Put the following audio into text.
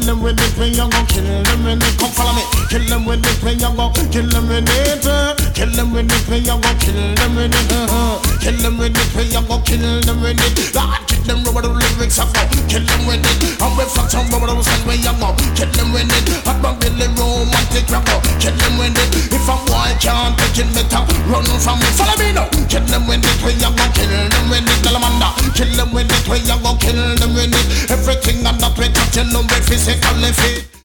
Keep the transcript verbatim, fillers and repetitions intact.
them with it, we young go kill them with it. Come follow me. Kill them with it, we young go kill them with it. Kill them with it, we young go kill them with it. Kill them with it, we young go kill them with it. Lord, kill them rubber the lyrics of go. Kill them with it. And we flat some rubber the sand we young go. Kill them with it. Hot man Billy romantic rap go. Kill them with it. If a boy can't take it better, run from me. Follow me now. Kill them with it, we young go kill them with it. Galamanda. Kill them with it, we young go kill them with it. Everything and that we touch, you know we physically fit.